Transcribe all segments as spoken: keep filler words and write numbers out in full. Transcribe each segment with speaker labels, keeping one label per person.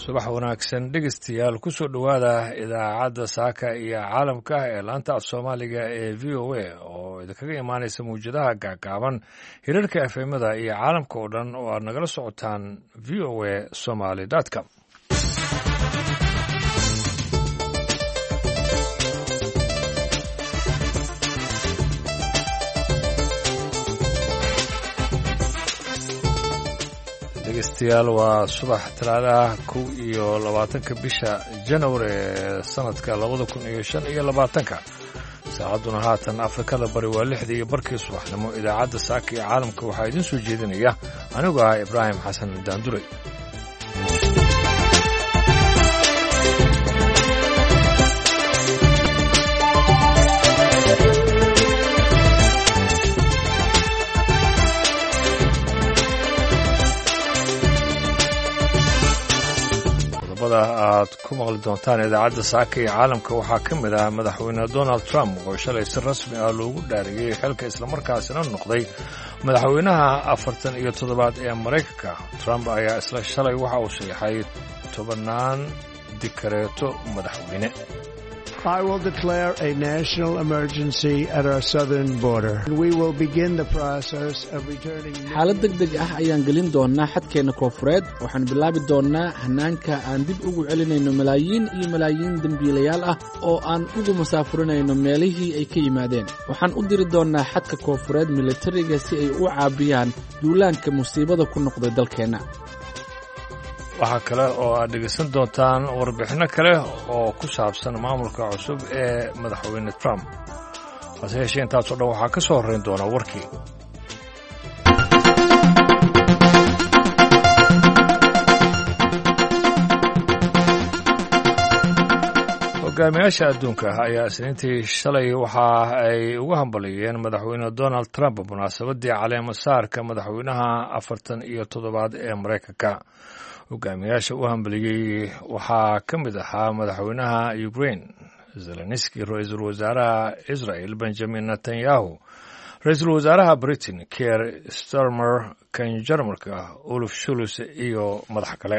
Speaker 1: subax wanaagsan dhegeystayaal ku soo dhowaada idaacadda saaka iyo caalamka ee laanta af soomaaliga ee v o a oo idinkaga imaanaysa mawjadaha gaagaaban hirarka efemada iyo caalamka oo dhan oo aad nagala socotaan v o a somaly com dhegeystayaal waa subax talaadaha kow iyo labaatanka bisha janawari ee sanadka labada kun iyo shan iyo labaatanka saacadduna haatan afrikada bari waa lixdii iyo barkii subaxnimo idaacadda saaka iyo caalamka waxaa idiin soo jeedinaya anigu ah ibraahim xasan daanduray aad ku maqli doontaan idaacadda saaka iyo caalamka waxaa ka mid ah madaxweyne donald trump oo shalay si rasmi ah loogu dhaariyey xilka islamarkaasina noqday madaxweynaha afartan iyo toddobaad ee maraykanka trump ayaa isla shalay waxa uu saxiixay tobannaan dikareeto madaxweyne
Speaker 2: I will declare a national emergency at our southern border. We will begin the process of returning.
Speaker 3: xaalad degdeg ah ayaan gelin doonaa xadkeena koonfureed waxaan bilaabi doonaa hanaanka aan dib ugu celinayno malaayiin iyo malaayiin dembiilayaal ah oo aan ugu masaafurinayno meelihii ay ka yimaadeen waxaan u diri doonaa xadka koonfureed militariga si ay u caabiyaan duulaanka musiibada ku noqday dalkeenna
Speaker 1: waxaa kale oo aad dhegaysan doontaan warbixinno kale oo ku saabsan maamulka cusub ee madaxweyne trump hase yeeshee intaasoo dhan waxaa ka soo horrayn doona warkii hogaamiyaasha adduunka ah ayaa isniintii shalay waxa ay ugu hambaliyeen madaxweyne donald trump munaasabaddii caleema saarka madaxweynaha afartan iyo toddobaad ee maraykanka hogaamiyaasha u hambaliyey waxaa ka mid ahaa madaxweynaha ukraine zelenski ra-iisul wasaaraha israel benjamin netanyahu ra-iisul wasaaraha britain keir starmer kan jarmalka olaf shuls iyo madax kale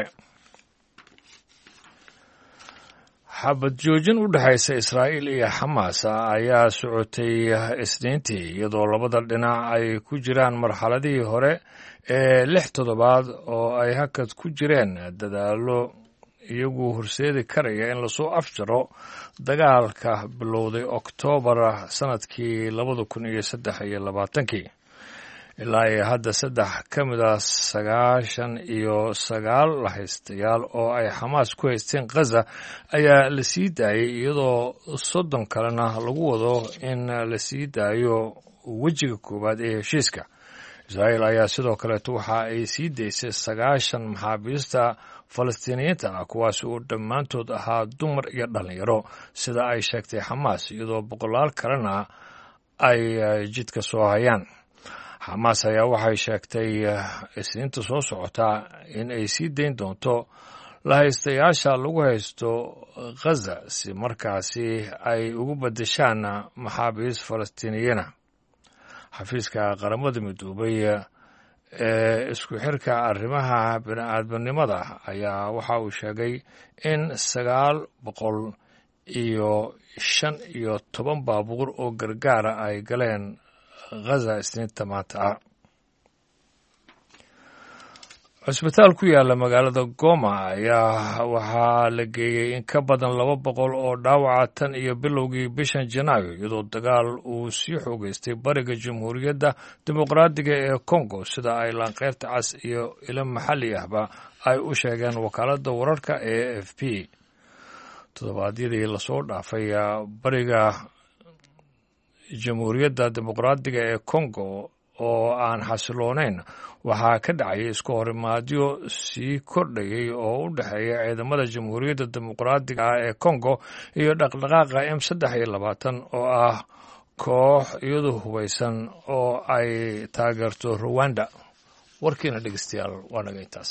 Speaker 1: xabad joojin u dhexaysa israa'iil iyo xamaas ayaa socotay isniintii iyadoo labada dhinac ay ku jiraan marxaladihii hore ee lix toddobaad oo ay hakad ku jireen dadaallo iyagu horseedi karaya in lasoo afjaro dagaalka bilowday oktoobar sannadkii labada kun iyo saddex iyo labaatankii ilaa iyo hadda saddex ka mid a sagaashan iyo sagaal lahaystayaal oo ay xamaas ku haysteen khaza ayaa la sii daayey iyadoo soddon kalena lagu wado in la sii daayo wejiga koowaad ee heshiiska israa'iil ayaa sidoo kaleeto waxa ay sii daysay sagaashan maxaabiista falastiiniyiinta ah kuwaas oo dhammaantood ahaa dumar iyo dhallinyaro sida ay sheegtay xamaas iyadoo boqolaal kalena ay jidka soo hayaan xamaas ayaa waxay sheegtay isniinta soo socotaa in ay sii dayn doonto lahaystayaasha lagu haysto khaza si markaasi ay ugu beddeshaan maxaabiis falastiiniyana xafiiska qaramada midoobay ee isku xirka arrimaha bini'aadminimada ayaa waxa uu sheegay in sagaal boqol iyo shan iyo toban baabuur oo gargaara ay galeen khaza isniinta maanta ah cusbitaal ku yaalla magaalada goma ayaa waxaa la geeyey in ka badan laba boqol oo dhaawaca tan iyo bilowgii bishan janaayo iyadoo dagaal uu sii xoogeystay bariga jamhuuriyadda dimuqraadiga ee kongo sida ay laanqeyrta cas iyo ilo maxalli ahba ay u sheegeen wakaaladda wararka ee f p toddobaadyadii lasoo dhaafay bariga jamhuuriyadda dimuqraadiga ee kongo oo aan xasiloonayn waxaa ka dhacayay isku horimaadyo sii kordhayay oo u dhexeeya ciidamada jamhuuriyadda dimuqraadiga ah ee kongo iyo dhaqdhaqaaqa m saddex iyo labaatan oo ah koox iyadu hubaysan oo ay taageerto ruwanda warkiina dhegeystayaal waa naga intaas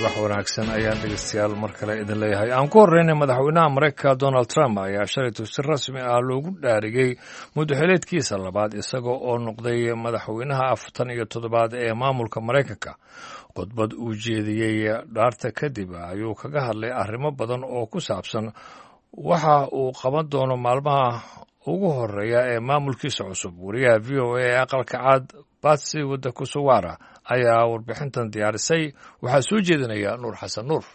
Speaker 1: subax wanaagsan ayaan dhegeystayaal mar kale idin leeyahay. aan ku horreynay madaxweynaha maraykanka donald trump ayaa shalaytu si rasmi ah loogu dhaarigay muddaxileedkiisa labaad isagoo oo noqday madaxweynaha afartan iyo toddobaad ee maamulka maraykanka. khudbad uu jeediyey dhaarta kadib ayuu kaga hadlay arrimo badan oo ku saabsan waxa uu qaban doono maalmaha ugu horreeya ee maamulkiisa cusub. wariyaha v o a ee aqalka cad batsi wadda kusuwaara ayaa warbixintan diyaarisay. waxaa soo jeedinaya nuur xasan nuur.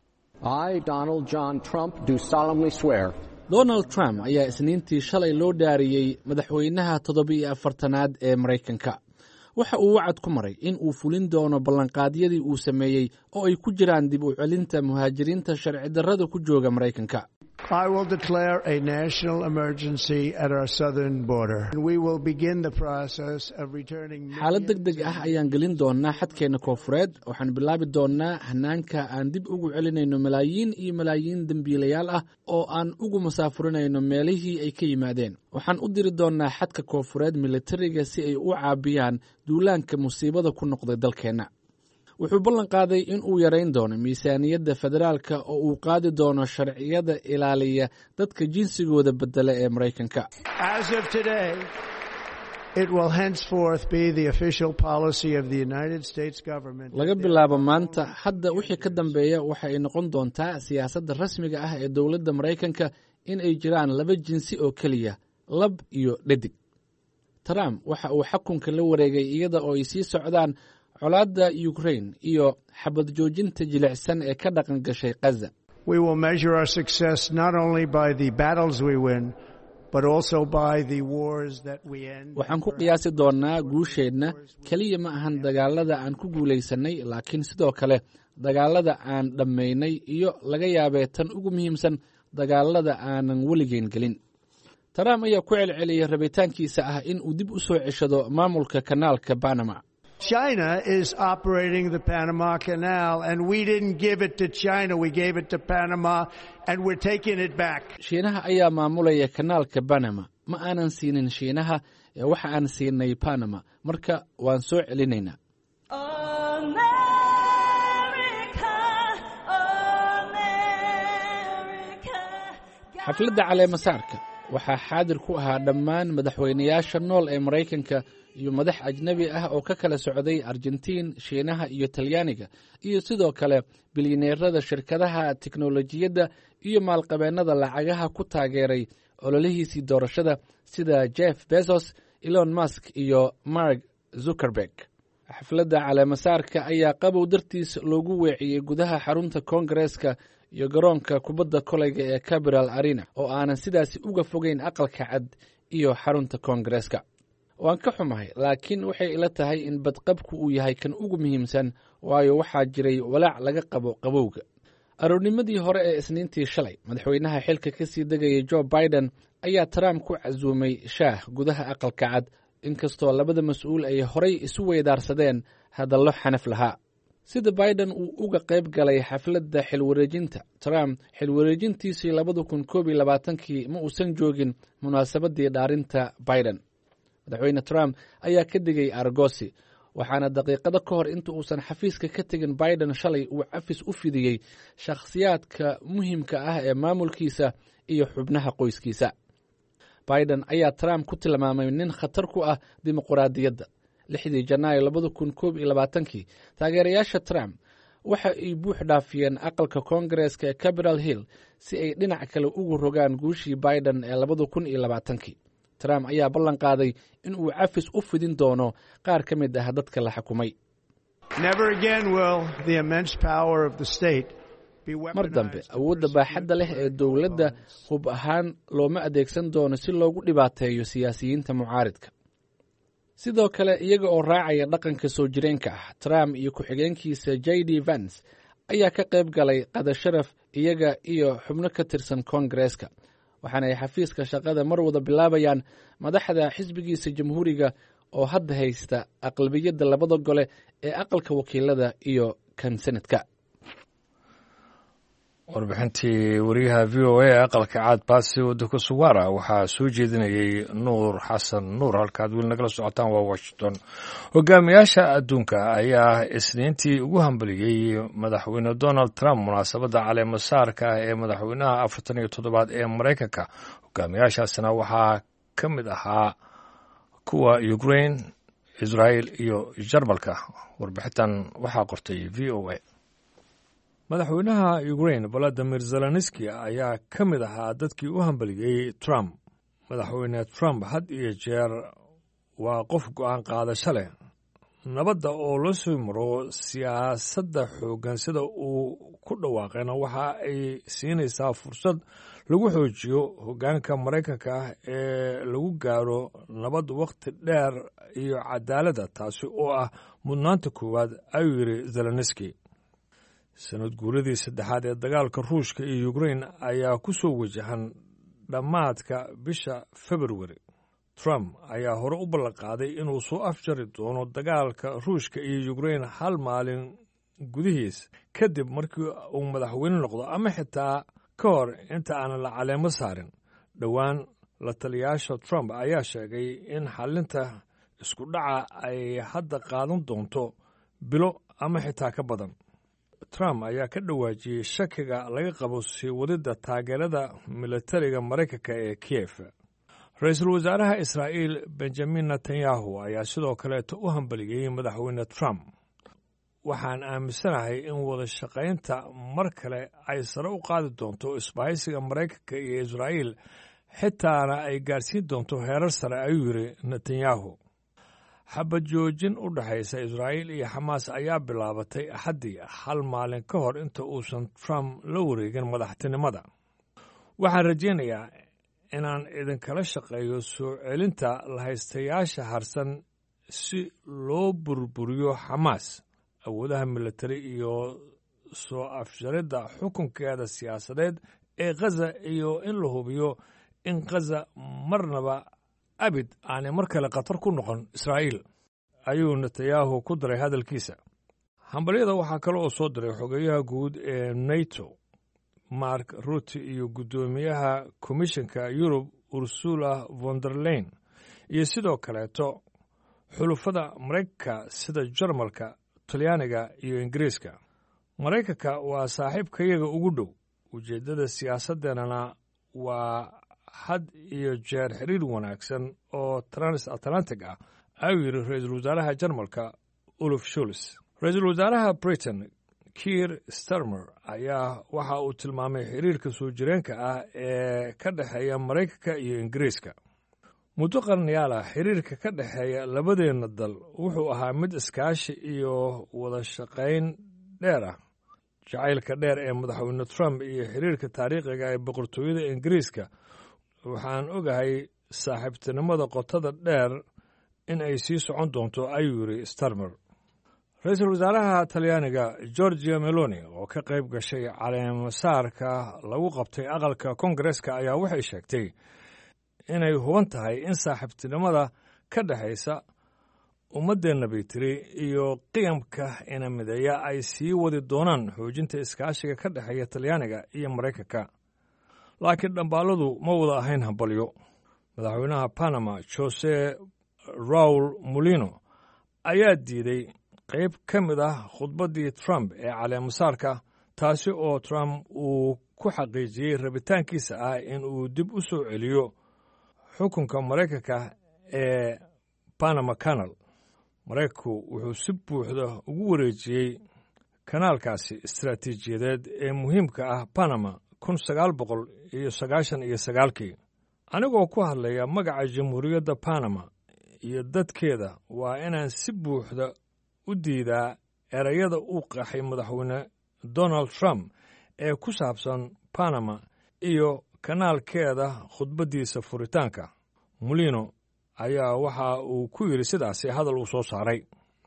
Speaker 3: donald trump ayaa isniintii shalay loo dhaariyey madaxweynaha toddoba-iyo afartanaad ee maraykanka. waxa uu wacad ku maray in uu fulin doono ballanqaadyadii uu sameeyey oo ay ku jiraan dib u celinta muhaajiriinta sharci darrada ku jooga maraykanka.
Speaker 2: I will declare a national emergency at our southern border. We will begin the process of returning.
Speaker 3: xaalad degdeg ah ayaan gelin doonaa xadkeena koonfureed. waxaan bilaabi doonaa hanaanka aan dib ugu celinayno malaayiin iyo malaayiin dembiilayaal ah oo aan ugu masaafurinayno meelihii ay ka yimaadeen. waxaan u diri doonaa xadka koonfureed militariga si ay u caabiyaan duulaanka musiibada ku noqday dalkeenna. wuxuu ballan qaaday in uu yarayn doono miisaaniyadda federaalka oo uu qaadi doono sharciyada ilaaliya dadka jinsigooda bedela ee maraykanka.
Speaker 2: As of today, it will henceforth be the official policy of the United States government.
Speaker 3: laga bilaabo maanta hadda wixii ka dambeeya waxa ay noqon doontaa siyaasadda rasmiga ah ee dowladda maraykanka in ay jiraan laba jinsi oo keliya, lab iyo dhadig. Trump waxa uu xukunka la wareegay iyada oo ay sii socdaan colaadda Ukraine iyo xabad joojinta jilicsan ee ka dhaqan gashay Gaza.
Speaker 2: We will measure our success not only by the battles we win, but also by the wars that we end.
Speaker 3: waxaan ku qiyaasi doonaa guusheedna kaliya ma ahan dagaalada aan ku guulaysanay, laakiin sidoo kale dagaalada aan dhammaynay iyo laga yaabee tan ugu muhiimsan dagaalada aanan weligeyn gelin. Trump ayaa ku celceliyay rabitaankiisa ah in uu dib u soo ceshado maamulka kanaalka Panama.
Speaker 2: China is operating the Panama Canal, and we didn't give it to China. We gave it to Panama, and we're taking it back.
Speaker 3: Shiinaha ayaa maamulaya kanaalka Panama. ma aanan siinin Shiinaha ee waxa aan siinay Panama. marka waan soo celinaynaa. xafladda caleemasaarka waxaa xaadir ku ahaa dhammaan madaxweynayaasha nool ee maraykanka iyo madax ajnabi ah oo ka kala socday Argentiin, Shiinaha iyo Talyaaniga, iyo sidoo kale bilyaneerada shirkadaha tiknoolajiyadda iyo maalqabeennada lacagaha ku taageeray ololihiisii doorashada sida Jeff Bezos, Elon Musk iyo Mark Zuckerberg. xafladda caleemasaarka ayaa qabow dartiis loogu weeciyey gudaha xarunta Koongareeska iyo garoonka kubadda kolayga ee Capitol Arena oo aanan sidaasi uga fogeyn aqalka cad iyo xarunta Koongareeska. waan ka xumahay, laakiin waxay ila tahay in badqabku uu yahay kan ugu muhiimsan, waayo waxaa jiray walaac laga qabo qabowga. aroornimadii hore ee isniintii shalay, madaxweynaha xilka ka sii degaya Joe Biden ayaa Trump ku casuumay shaah gudaha aqalka cad, inkastoo labada mas-uul ay horay isu weydaarsadeen hadallo xanaf lahaa. sida Biden uu uga qayb galay xafladda xilwareejinta, Trump xilwareejintiisii labada kun koob iyo labaatankii ma uusan joogin munaasabadii dhaarinta Biden. madaxweyne Trump ayaa ka digay Argosy, waxaana daqiiqado ka hor inta uusan xafiiska ka tegin Biden shalay uu cafis u fidiyey shakhsiyaadka muhiimka ah ee maamulkiisa iyo xubnaha qoyskiisa. Biden ayaa Trump ku tilmaamay nin khatar ku ah dimuqraadiyadda. lixdii Janaayo labada kun koob iyo labaatankii, taageerayaasha Trump waxa ay buux dhaafiyeen aqalka Koongareeska ee Capitol Hill si ay dhinac kale ugu rogaan guushii Biden ee labada kun iyo labaatankii. Trump ayaa ballan qaaday in uu cafis u fidin doono qaar ka mid ah dadka la xukumay.
Speaker 2: Never again will the immense power of the state be
Speaker 3: mar dambe awoodda baaxadda leh ee dowladda hub ahaan looma adeegsan doono si loogu dhibaateeyo siyaasiyiinta mucaaridka. sidoo kale, iyaga oo raacaya dhaqanka soo jireenka ah, Trump iyo ku-xigeenkiisa J D Vance ayaa ka qayb galay qada sharaf iyaga iyo xubno ka tirsan Koongareeska, waxaana ay xafiiska shaqada mar wada bilaabayaan madaxda xisbigiisa jamhuuriga oo hadda haysta aqlabiyadda labada gole ee aqalka wakiilada iyo kan senadka.
Speaker 1: warbixintii wariyaha v o a ee aqalka caad baasi waddanka suwara waxaa soo jeedinayay nuur xasan nuur halkaad weli nagala socotaan waa washington hogaamiyaasha adduunka ayaa isniintii ugu hambaliyey madaxweyne donald trump munaasabadda caleemasaarka ah ee madaxweynaha afartan iyo toddobaad ee maraykanka hogaamiyaashaasina waxaa ka mid ahaa kuwa ukraine israel iyo jarmalka warbixintan waxaa qortay v o a madaxweynaha ukraine valadimir zelenski ayaa ka mid ahaa dadkii u hambaliyey trump madaxweyne trump had iyo jeer waa qof go'aan qaadasho leh nabadda oo la soo maro siyaasadda xooggan sida uu ku dhawaaqayna waxa ay siinaysaa fursad lagu xoojiyo hoggaanka maraykanka ah ee lagu gaaro nabad wakhti dheer iyo cadaaladda taasi oo ah mudnaanta koowaad ayuu yidhi zelenski sanad guuradii saddexaad ee dagaalka ruushka iyo ukraine ayaa ku soo wajahan dhammaadka bisha februari trump ayaa hore u ballanqaaday inuu soo afjari doono dagaalka ruushka iyo ukraine hal maalin gudihiis kadib markii uu madaxweyne noqdo ama xitaa ka hor inta aanan la caleemo saarin dhowaan la taliyaasha trump ayaa sheegay in xallinta isku dhaca ay hadda qaadan doonto bilo ama xitaa ka badan trump ayaa ka dhawaajiyey shakiga laga qabo sii wadidda taageerada militariga maraykanka ee kiyef ra-iisul wasaaraha israa'iil benjamin netanyahu ayaa sidoo kaleeto u hambaliyey madaxweyne trump waxaan aaminsanahay in wada shaqaynta mar kale ay sare u qaadi doonto isbahaysiga maraykanka iyo israa'iil xitaana ay gaarsiin doonto heerar sare ayuu yidhi netanyahu xabad joojin u dhexaysa israa'iil iyo xamaas ayaa bilaabatay axaddii hal maalin ka hor inta uusan trump la wareegin madaxtinimada waxaan rajaynayaa inaan idinkala shaqeeyo soo celinta lahaystayaasha harsan si loo burburiyo xamaas awoodaha militari iyo soo afjaridda xukunkeeda siyaasadeed ee khaza iyo in la hubiyo in khaza marnaba abid aanay mar kale khatar ku noqon israa'iil ayuu netanyahu ku daray hadalkiisa hambalyada waxaa kale oo soo diray xogeeyaha guud ee nato mark rutte iyo guddoomiyaha komishanka yurub ursula vonderlein iyo sidoo kaleeto xulufada maraykanka sida jarmalka talyaaniga iyo ingiriiska maraykanka waa saaxiibkayaga ugu dhow ujeeddada siyaasaddeenana waa had iyo jeer xiriir wanaagsan oo trans atlantic ah ayuu yidhi ra-iisul wasaaraha jarmalka olaf sholz ra-iisul wasaaraha britain kiir starmer ayaa waxa uu tilmaamay xiriirka soo jireenka ah ee ka dhexeeya maraykanka iyo ingiriiska muddo qarnayaal ah xiriirka ka dhexeeya labadeenna dal wuxuu ahaa mid iskaashi iyo wada shaqayn dheer ah jacaylka dheer ee madaxweyne trump iyo xiriirka taariikhiga ee boqortooyada ingiriiska waxaan ogahay saaxiibtinimada qotada dheer in ay sii socon doonto ayuu yidhi starmer ra-iisul wasaaraha talyaaniga georgia meloni oo ka qayb gashay caleemasaarka lagu qabtay aqalka kongareska ayaa waxay sheegtay inay huban tahay in saaxiibtinimada ka dhexaysa ummaddeenna bay tiri iyo qiyamka ina mideeya ay sii wadi doonaan xoojinta iskaashiga ka dhexeeya talyaaniga iyo maraykanka laakiin dhambaaladu ma wada ahayn hambalyo madaxweynaha panama jose raul molino ayaa diiday qayb ka mid ah khudbaddii trump ee caleemasaarka taasi oo trump uu ku xaqiijiyey rabitaankiisa ah in uu dib u soo celiyo xukunka maraykanka ee panama canal maraykanku wuxuu si buuxda ugu wareejiyey kanaalkaasi istaraatiijiyadeed ee muhiimka ah panama kun sagaal boqol iyo sagaashan iyo sagaalkii anigoo ku hadlaya magaca jamhuuriyadda panama iyo dadkeeda waa inaan si buuxda u diidaa erayada uu qaxay madaxweyne donald trump ee ku saabsan panama iyo kanaalkeeda khudbaddiisa furitaanka molino ayaa waxa uu ku yidhi sidaasi hadal uu soo saaray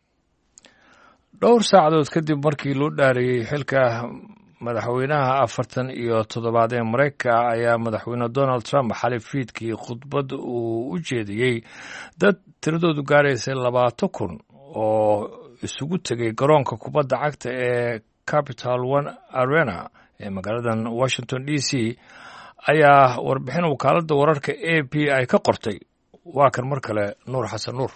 Speaker 1: dhowr saacadood kadib markii loo dhaariyey xilka madaxweynaha afartan iyo toddobaad ee maraykanka ayaa madaxweyne donald trump xalay fiidkii khudbad uu u jeediyey dad tiradoodu gaaraysay labaatan kun oo isugu tegay garoonka kubadda cagta ee capital one arena ee magaaladan washington d c ayaa warbixin wakaaladda wararka a p ay ka qortay. waa kan mar kale nuur xasan nuur.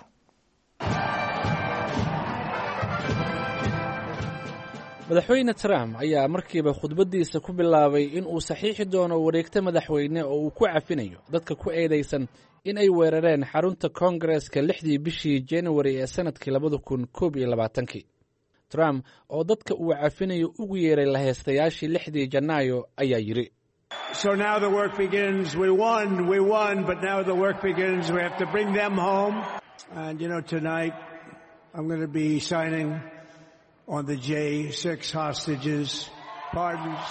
Speaker 3: madaxweyne trump ayaa markiiba khudbaddiisa ku bilaabay in uu saxiixi doono wareegto madaxweyne oo uu ku cafinayo dadka ku eedaysan in ay weerareen xarunta koongareeska lixdii bishii januari ee sannadkii labada kun koob iyo labaatankii. trump oo dadka uu cafinayo ugu yeeray laheystayaashii lixdii janaayo ayaa yidhi,
Speaker 2: So now the work begins. We won, we won, but now the work begins. We have to bring them home. And, you know, tonight I'm going to be signing on the J six hostages pardons.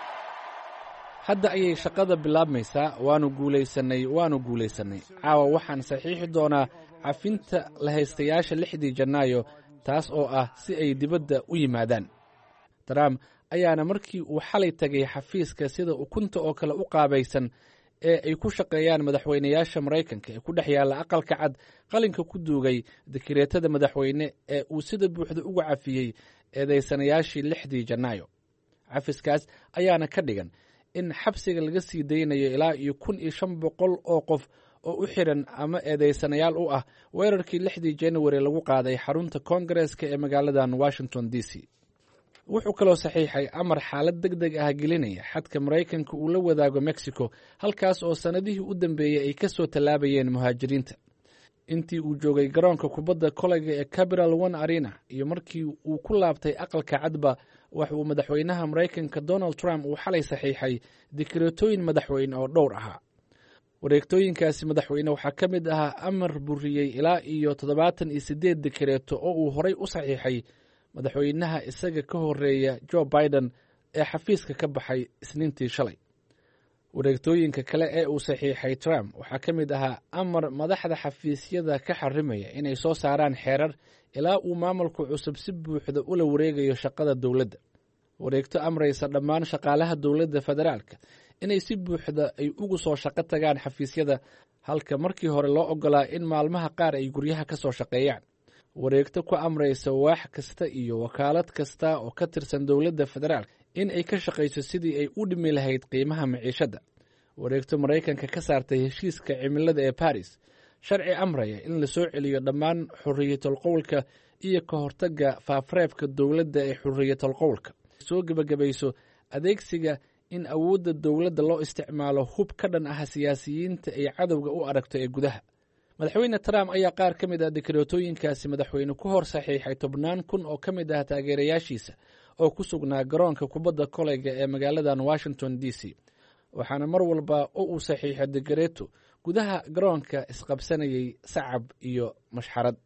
Speaker 3: hadda ayay shaqada bilaabmaysaa. waanu guulaysanay waanu guulaysanay caawa waxaan saxiixi doonaa cafinta lahaystayaasha lixdii janaayo, taas oo ah si ay dibadda u yimaadaan. trump ayaana markii uu xalay tagay xafiiska sida ukunta oo kale u qaabaysan ee ay ku shaqeeyaan madaxweynayaasha maraykanka ee ku dhex yaalla aqalka cad qalinka ku duugay dekreetada madaxweyne ee uu sida buuxda uga cafiyey eedaysanayaashii lixdii janaayo. cafiskaas ayaana ka dhigan in xabsiga laga sii daynayo ilaa iyo kun iyo shan boqol oo qof oo u xiran ama eedaysanayaal u ah weerarkii lixdii januari lagu qaaday xarunta koongareeska ee magaaladan washington d c. wuxuu kaloo saxiixay amar xaalad deg deg ah gelinaya xadka maraykanka uu la wadaago mexico, halkaas oo sannadihii u dambeeyey ay ka soo tallaabayeen muhaajiriinta. intii uu joogay garoonka kubadda koleyga ee capital one arena iyo markii uu ku laabtay aqalka cadba, waxa uu madaxweynaha maraykanka donald trump uu xalay saxiixay dekreetooyin madaxweyne oo dhowr ahaa. wareegtooyinkaasi madaxweyne waxaa ka mid ahaa amar buriyey ilaa iyo toddobaatan iyo siddeed dekreeto oo uu horay u saxiixay madaxweynaha isaga ka horeeya joe biden ee xafiiska ka baxay isniintii shalay. wareegtooyinka kale ee uu saxiixay trump waxaa ka mid ahaa amar madaxda xafiisyada ka xarimaya inay soo saaraan xeerar ilaa uu maamulku cusub si buuxda ula wareegayo shaqada dowladda. wareegto amraysa dhammaan shaqaalaha dowladda federaalka inay si buuxda ay ugu soo shaqo tagaan xafiisyada, halka markii hore loo ogolaa in maalmaha qaar ay guryaha ka soo shaqeeyaan. wareegto ku amraysa waax kasta iyo wakaalad kasta oo ka tirsan dowladda federaalka in ay ka shaqayso sidii ay u dhimi lahayd qiimaha maciishadda. wareegto maraykanka ka saartay heshiiska cimilada ee baris. sharci amraya in la soo celiyo dhammaan xurriyatul qowlka iyo ka hortagga faafreebka dowladda ee xurriyatul qowlka. soo gebagabayso adeegsiga in awoodda dowladda loo isticmaalo hub ka dhan ah siyaasiyiinta ay cadowga u aragto ee gudaha. madaxweyne trump ayaa qaar ka mid ah dekreetooyinkaasi madaxweyne ku hor saxiixay tobnaan kun oo ka mid ah taageerayaashiisa oo ku sugnaa garoonka kubadda koleyga ee magaaladan washington d c. waxaana mar walba oo uu saxiixo dekreeto gudaha garoonka isqabsanayay sacab iyo mashxarad.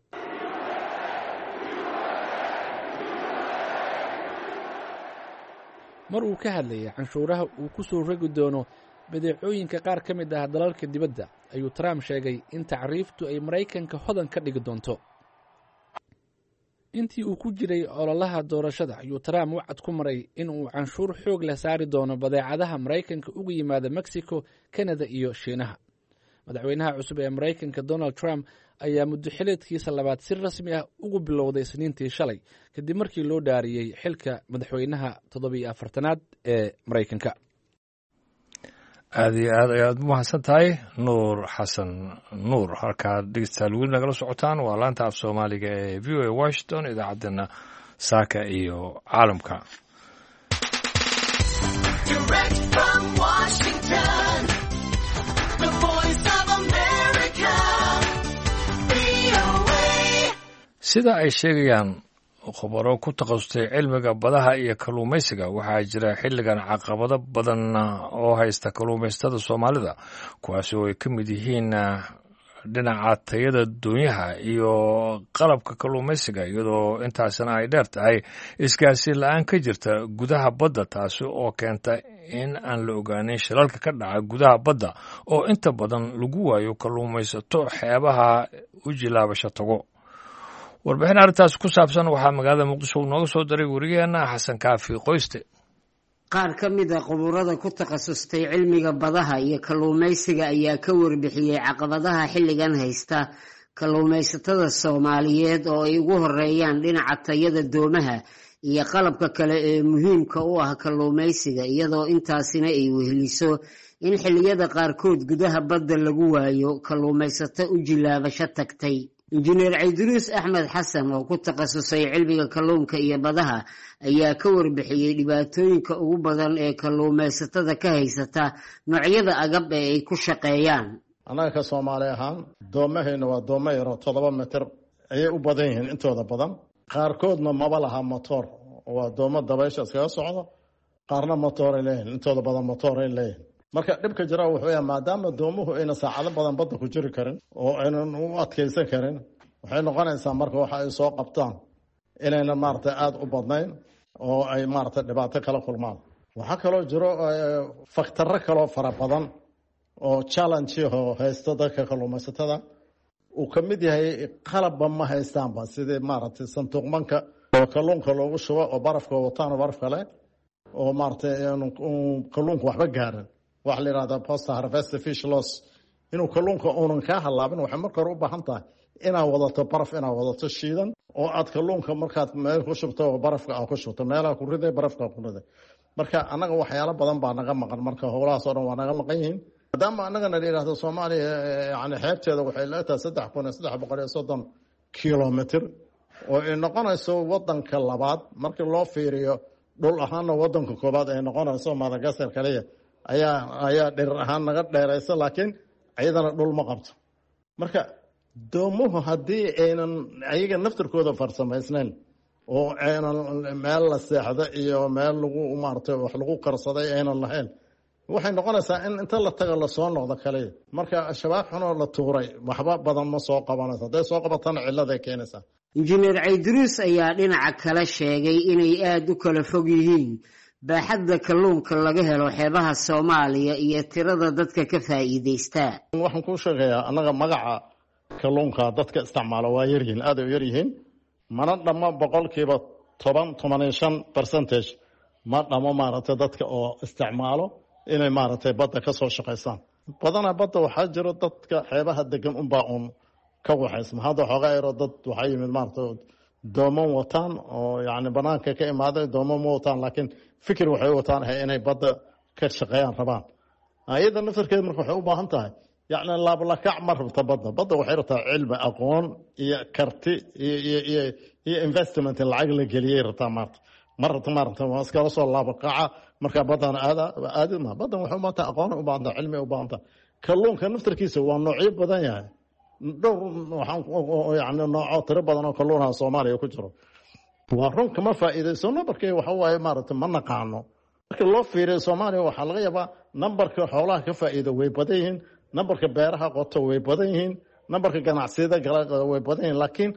Speaker 3: mar uu ka hadlayay canshuuraha uu ku soo rogi doono badeecooyinka qaar ka mid ah dalalka dibadda, ayuu trump sheegay in tacriiftu ay maraykanka hodan ka dhigi doonto. intii uu ku jiray ololaha doorashada ayuu trump wacad ku maray in uu canshuur xoog leh saari doono badeecadaha maraykanka uga yimaada mexico, canada iyo shiinaha. madaxweynaha cusub ee maraykanka donald trump ayaa muddo xileedkiisa labaad si rasmi ah ugu bilowday isniintii shalay kadib markii loo dhaariyey xilka madaxweynaha toddobiyo afartanaad ee maraykanka.
Speaker 1: aad iyo aad ayaad umahadsan tahay nuur xasan nuur. halkaad dhegeystayaal weli nagala socotaan waa laanta af soomaaliga ee v o a washington, idaacaddeenna saaka iyo caalamka. sida ay sheegayaan khubaro ku takhasustay cilmiga badaha iyo kalluumaysiga, waxaa jira xilligan caqabado badan oo haysta kalluumaysatada soomaalida, kuwaasi oo ay ka mid yihiin dhinaca tayada doonyaha iyo qalabka kalluumaysiga, iyadoo intaasina ay dheer tahay isgaarsiin la-aan ka jirta gudaha badda, taasi oo keenta in aan la ogaanin shilalka ka dhaca gudaha badda oo inta badan lagu waayo kalluumaysato xeebaha u jilaabasho tago. warbixin arrintaas ku saabsan waxaa magaalada muqdisho nooga soo daray wariyaheena xasan kaafi qoyste.
Speaker 4: qaar ka mid a khuburada ku takhasustay cilmiga badaha iyo kalluumaysiga ayaa ka warbixiyey caqabadaha xilligan haysta kalluumaysatada soomaaliyeed oo ay ugu horeeyaan dhinaca tayada doomaha iyo qalabka kale ee muhiimka u ah kalluumaysiga iyadoo intaasina ay weheliso in xilliyada qaarkood gudaha badda lagu waayo kalluumaysato u jilaabasho tagtay. injineer Caydiruus Axmed Xasan oo ku takhasusay cilmiga kalluunka iyo badaha ayaa ka warbixiyay dhibaatooyinka ugu badan ee kalluumaysatada ka haysata noocyada agab ee ay ku shaqeeyaan.
Speaker 5: anaga ka Soomaali ahaan doomahayna waa doomo yar oo toddoba mitir ayay u badan yihiin intooda badan, qaarkoodna maba laha motor, waa doomo dabaysha iskaga socdo, qaarna motor ay leeyihiin, intooda badan motor ay leeyihiin. marka dhibka jira wuxuu yahay maadaama doomuhu ayna saacado badan badda ku jiri karin oo aynan u adkeysan karin, waxay noqonaysaa marka waxa ay soo qabtaan inayna maaragtay aada u badnayn oo ay maaragtay dhibaato kala kulmaan. waxaa kaloo jiro faktarro kaloo fara badan oo challenge oo haysta dadka kalluumaysatada uu ka mid yahay qalabba ma haystaanba, sidii maaragtay santuuqmanka oo kalluunka loogu shubo oo barafka wataan oo baraf kale oo maaragtay kalluunka waxba gaarin, waxa la yidhahdaa post harvest fish loss. inuu kalluunka uunan kaa halaabin waxay marka hore u baahan tahay inaad wadato baraf, inaad wadato shiidan oo aad kalluunka markaad meel ku shubto oo barafka aad ku shubto, meelaha ku riday barafka ku riday. marka annaga waxyaalo badan baa naga maqan, marka howlahaas oo dhan waa naga maqan yihiin. maadaama annagana la yidhahdo Soomaaliya yani xeebteeda waxay leedahay saddex kun iyo saddex boqol iyo soddon kilomitir oo ay noqonayso wadanka labaad markii loo fiiriyo dhul ahaanna wadanka koobaad ay noqonayso. Madagascar kaliya ayaa ayaa dherer ahaan naga dheeraysa, laakiin ayadana dhul ma qabto. marka doomuhu haddii aynan ayaga naftirkooda farsamaysnayn oo aynan meel la seexdo iyo meel lagu maartay wax lagu karsaday aynan lahayn, waxay noqonaysaa in inta la tago la soo noqdo kaliya. marka shabaab xunoo la tuuray waxba badan ma soo qabanayso, hadday soo qabatana cilladay keenaysaa.
Speaker 4: injineer Caydiruus ayaa dhinaca kale sheegay inay aada u kala fog yihiin baaxadda kalluunka laga helo xeebaha Soomaaliya iyo tirada dadka ka faa'iideysta.
Speaker 5: waxaan kuu sheegayaa annaga magaca kalluunka dadka isticmaalo waa yaryihiin, aad u yaryihiin, mana dhammo boqolkiiba toban toban iyo shan percentage ma dhammo maaragtay dadka oo isticmaalo inay maaragtay badda ka soo shaqaystaan. badanaa badda waxaa jiro dadka xeebaha degan unbaa uun ka waxaysma. hadda xoogaa yaroo dad waxaa yimid maaragtay dooman wataan oo yacni banaanka ka imaaday, dooman ma wataan laakiin fikir waxay wataan ahay inay badda ka shaqeeyaan rabaan. iyada naftarkeeda marka waxay u baahan tahay yacni laablakac ma rabta badda. badda waxay rabtaa cilmi, aqoon iyo karti iyo iyo iyo iyo investment lacag la geliyay rabtaa. maarta ma rabta maarata waa iskala soo laabakaca marka baddan aada aadima. baddan waxay u baahan tahay aqoon, u baahan tahay cilmi, u baahan tahay. kalluunka naftarkiisa waa noocyo badan yahay, dhowr waxaan yacni nooco tiro badan oo kalluunaha Soomaaliya ku jiro. waa run kama faa'iidaysano markii waxa waaye maarata ma naqaano. marka loo fiiriyo Soomaaliya waxaa laga yaabaa nambarka xoolaha ka faa'iido way badan yihiin, nambarka beeraha qoto way badan yihiin, nambarka ganacsiyada gala way badan yihiin, laakiin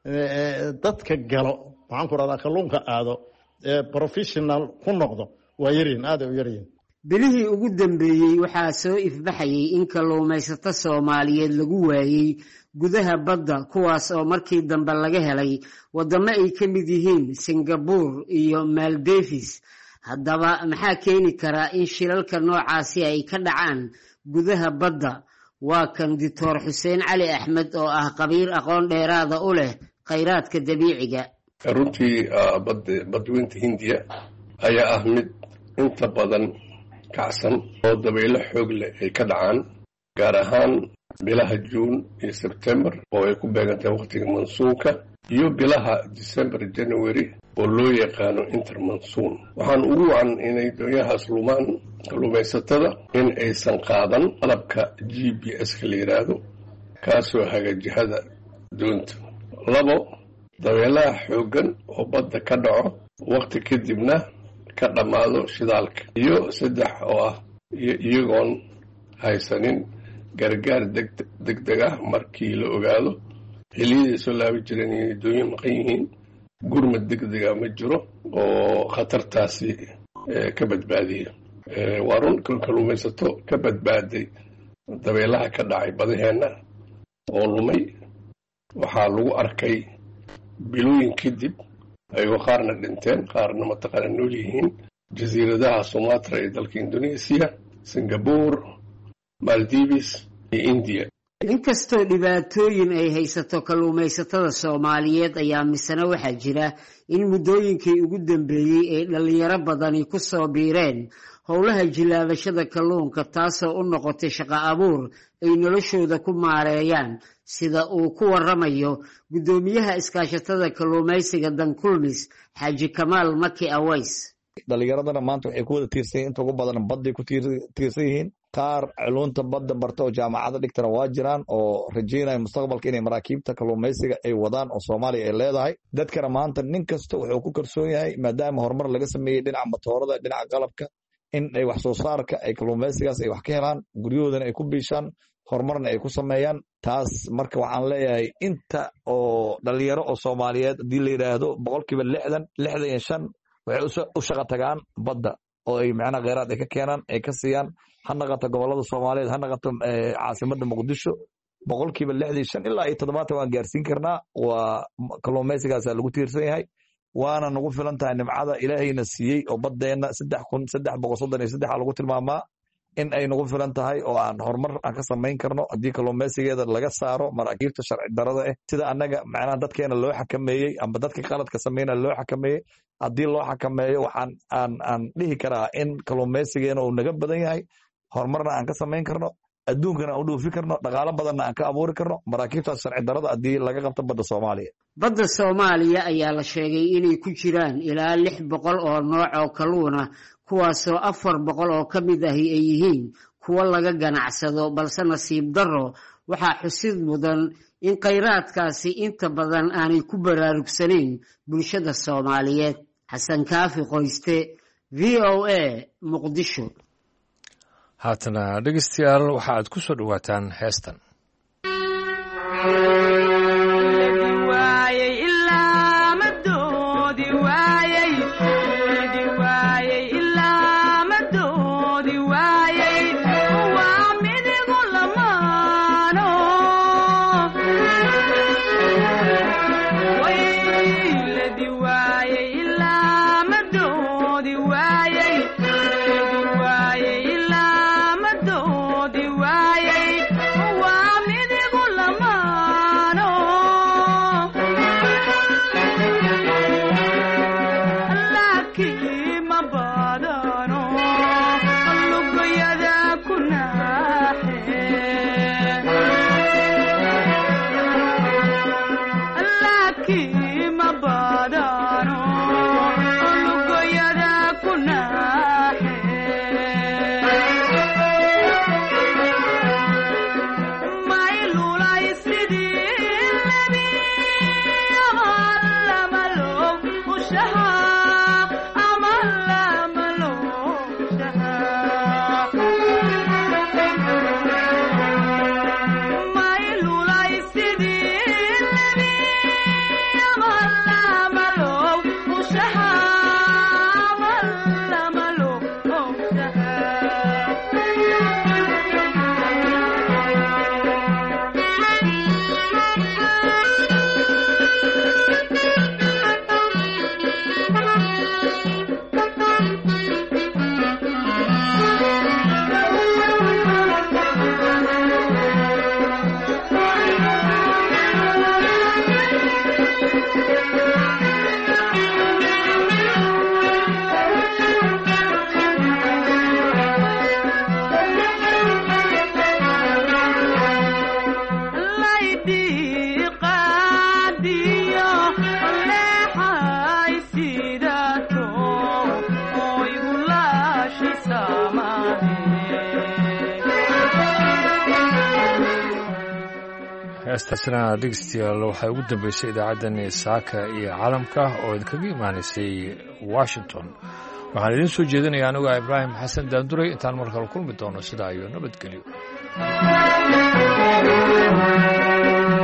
Speaker 5: dadka galo waxaan ku radaa kalluunka aado ee professional ku noqdo waa yaryihiin, aad u yaryihiin.
Speaker 4: bilihii ugu dambeeyey waxaa soo ifbaxayay in kalluumaysato Soomaaliyeed lagu waayey gudaha badda, kuwaas oo markii dambe laga helay wadamo ay ka mid yihiin Singapore iyo Maldives. haddaba maxaa keeni karaa in shilalka noocaasi ay ka dhacaan gudaha badda? waa kan Doctor Xuseen Cali Axmed oo ah qabiir aqoon dheeraada u leh kheyraadka dabiiciga.
Speaker 6: runtii badweynta Hindiya ayaa ah mid inta badan kacsan oo dabaylo xoog leh ay ka dhacaan, gaar ahaan bilaha Juun iyo Sebtembar oo ay ku beegantahay waqtiga mansuunka, iyo bilaha December January oo loo yaqaano intermonsoon. waxaan ugu wacan inay doonyahaas lumaan kalluumaysatada in aysan qaadan qalabka G P S-ka la yidhaahdo, kaasoo haga jihada doonta. labo, dabeelaha xooggan oo badda ka dhaco waqti kadibna ka dhammaado shidaalka. iyo saddex oo ah iyagoon haysanin gargaar degdeg ah markii la ogaado xilliyadii soo laabi jireen inay doonyo maqan yihiin, gurmad degdega ma jiro oo khatartaasi ka badbaadiya. waa run kalluumaysato ka badbaaday dabeelaha ka dhacay badaheenna oo lumay waxaa lagu arkay bilooyin kadib, ayagoo qaarna dhinteen qaarna mataqaana nool yihiin, jasiiradaha Sumatra ee dalka Indonesia, Singapore, Maldives iyo India.
Speaker 4: inkastoo dhibaatooyin ay haysato kalluumaysatada Soomaaliyeed ayaa misana waxaa jira in muddooyinkii ugu dambeeyay ay dhalinyaro badani ku soo biireen howlaha jilaabashada kalluunka taasoo u noqotay shaqo abuur ay noloshooda ku maareeyaan sida uu ku waramayo gudoomiyaha iskaashatada kalluumaysiga Dankulmis Xaaji Kamaal Maki Aways.
Speaker 7: dhalinyaradana maanta waxay ku wada tiirsan yihiin inta ugu badan badday ku tiirsan yihiin qaar culunta badda barta oo jaamacada dhigtana waa jiraan oo rajeynaya mustaqbalka inay maraakiibta kalluumaysiga ay wadaan oo Soomaaliya ay leedahay dadkana maanta nin kasta wuxuu ku kalsoon yahay maadaama horumar laga sameeyay dhinaca matoorada dhinaca qalabka in ay wax soo saarka ay kalluumaysigaas ay wax ka helaan guryahoodana ay ku biishaan horumarna ay ku sameeyaan taas marka waxaan leeyahay inta oo dhalinyaro oo Soomaaliyeed hadii la yiraahdo boqolkiiba lixdan lixdan iyo shan waxay u shaqo tagaan badda oo ay macna kheyraad ay ka keenaan ay ka siiyaan ha naqato gobolada Soomaaliyeed ha naqato caasimadda Muqdisho boqolkiiba lixdan iyo shan ilaa toddobaatan waan gaarsiin karnaa waa kalluumaysigaas lagu tiirsan yahay waana nagu filan tahay nimcada Ilaahayna siiyay oo baddeena saddex kun saddex boqol soddon iyo saddex lagu tilmaamaa in ay nagu filan tahay oo aan horumar aan ka samayn karno hadii kalluumaysigeeda laga saaro maraakiibta sharci darrada ah sida annaga macnaha dadkeena loo xakameeyay ama dadka qaladka sameeyna loo xakameeyay hadii loo xakameeyo waxaan aan aan dhihi karaa in kalluumaysigeena uu naga badan yahay horumarna aan ka samayn karno adduunkana u dhoofi karno dhaqaale badanna aan ka abuuri karno maraakiibta sharci darrada hadii laga qabto badda Soomaaliya
Speaker 4: badda Soomaaliya ayaa la sheegay inay ku jiraan ilaa lix boqol oo nooc oo kalluun ah kuwaasoo afar boqol oo ka mid ah ay yihiin kuwa laga ganacsado balse nasiib darro waxaa xusid mudan in kheyraadkaasi inta badan aanay ku baraarugsanayn bulshada Soomaaliyeed. Xasan Kaafi Qoyste, V O A, Muqdisho.
Speaker 1: haatana dhegeystayaal waxa aad ku soo dhawaataan heestan. heestaasina dhegeystayaal waxay ugu dambeysay idaacadan saaka iyo caalamka oo idinkaga imaanaysay Washington. waxaan idin soo jeedinayaa anigu Ibraahim Xasan Daanduray intaan mar kale kulmi doono sidaa iyo nabadgelyo.